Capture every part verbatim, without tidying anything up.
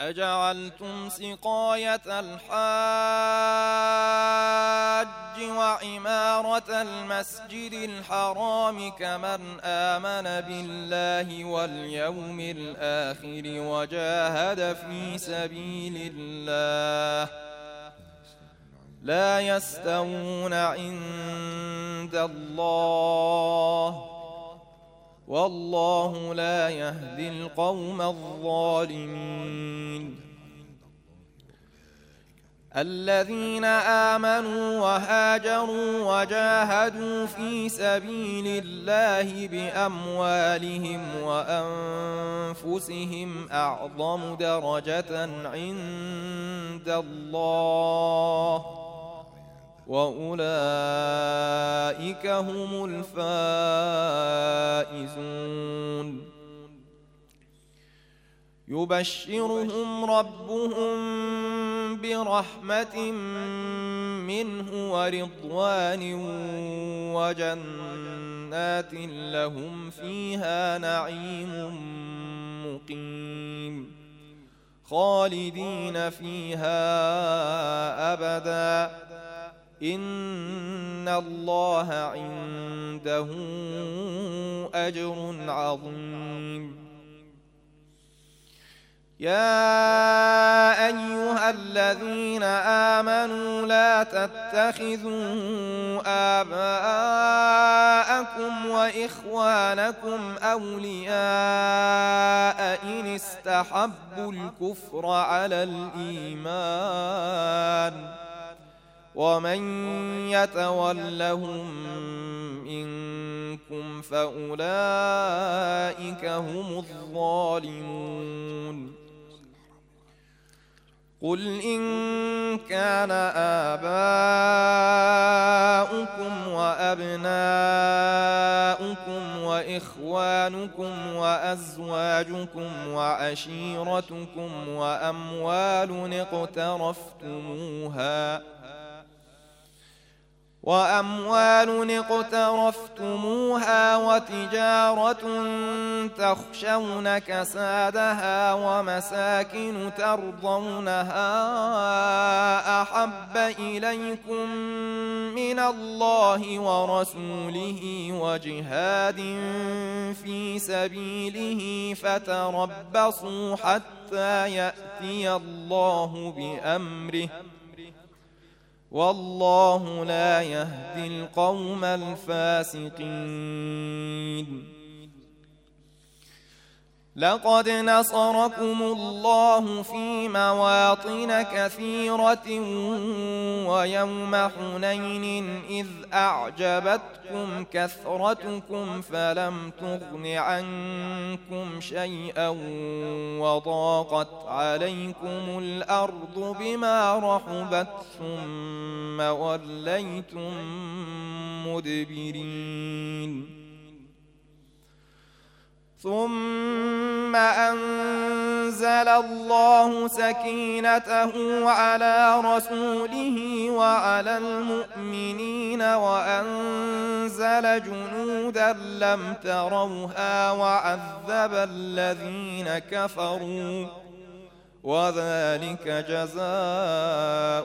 أجعلتم سقاية الحاج وعمارة المسجد الحرام كمن آمن بالله واليوم الآخر وجاهد في سبيل الله لا يستوون عند الله والله لا يهدي القوم الظالمين. الذين آمنوا وهاجروا وجاهدوا في سبيل الله بأموالهم وأنفسهم أعظم درجة عند الله وأولئك هم الفائزون. يبشرهم ربهم برحمة منه ورضوان وجنات لهم فيها نعيم مقيم خالدين فيها أبدا إن الله عنده أجر عظيم. يا أيها الذين آمنوا لا تتخذوا آباءكم وإخوانكم أولياء إن استحبوا الكفر على الإيمان ومن يتولهم منكم فأولئك هم الظالمون. قل إن كان آباؤكم وأبناؤكم وإخوانكم وأزواجكم وعشيرتكم وأموال اقترفتموها وأموال اقترفتموها وتجارة تخشون كسادها ومساكن ترضونها أحب إليكم من الله ورسوله وجهاد في سبيله فتربصوا حتى يأتي الله بأمره والله لا يهدي القوم الفاسقين. لقد نصركم الله في مواطن كثيرة ويوم حنين إذ أعجبتكم كثرتكم فلم تغن عنكم شيئا وضاقت عليكم الأرض بما رحبت ثم وليتم مدبرين. ثم أنزل الله سكينته على رسوله وعلى المؤمنين وأنزل جنودا لم تروها وعذب الذين كفروا وذلك جزاء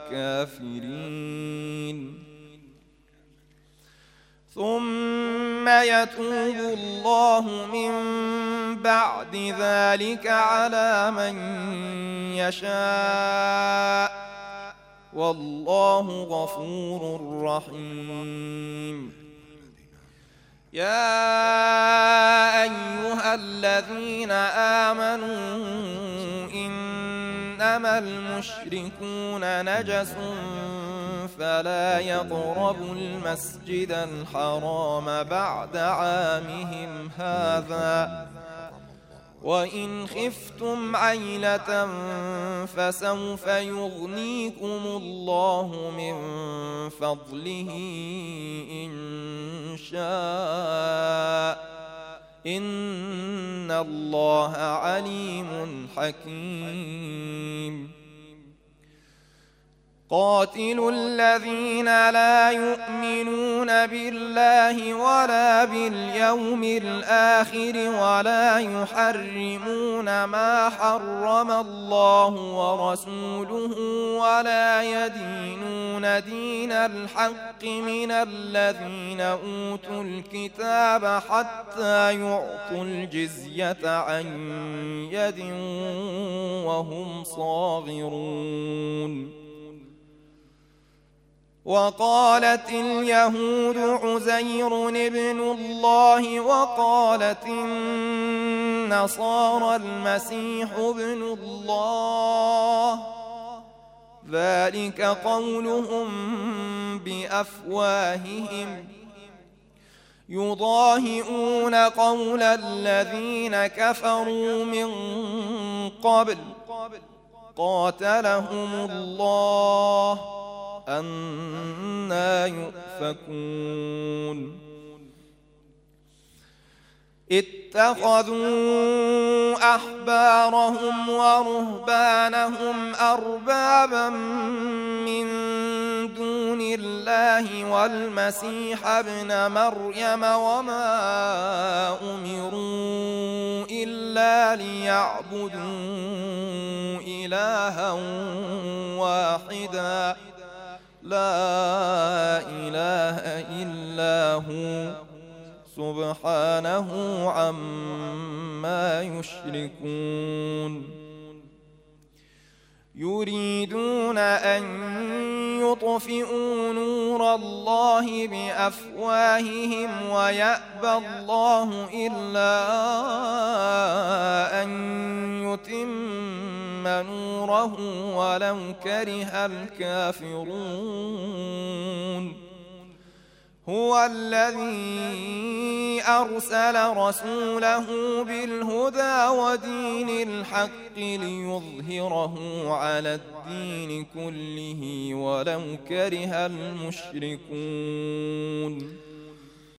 الكافرين. ثم يتوب الله من بعد ذلك على من يشاء والله غفور رحيم. يا أيها الذين آمنوا إنما المشركون نجس فلا يقربوا المسجد الحرام بعد عامهم هذا وإن خفتم عيلة فسوف يغنيكم الله من فضله إن شاء إن الله عليم حكيم. قاتلوا الذين لا يؤمنون بالله ولا باليوم الآخر ولا يحرمون ما حرم الله ورسوله ولا يدينون دين الحق من الذين أوتوا الكتاب حتى يعطوا الجزية عن يد وهم صاغرون. وقالت اليهود عزير ابن الله وقالت النصارى المسيح ابن الله، ذلك قولهم بأفواههم يضاهئون قول الذين كفروا من قبل قاتلهم الله أنى يؤفكون. اتخذوا أحبارهم ورهبانهم أربابا من دون الله والمسيح ابن مريم وما أمروا إلا ليعبدوا إلها واحدا لا إله إلا هو سبحانه عما يشركون. يريدون أن يطفئوا نور الله بأفواههم ويأبى الله إلا أن يتم نوره ولو كره الكافرون. هو الذي أرسل رسوله بالهدى ودين الحق ليظهره على الدين كله ولو كره المشركون.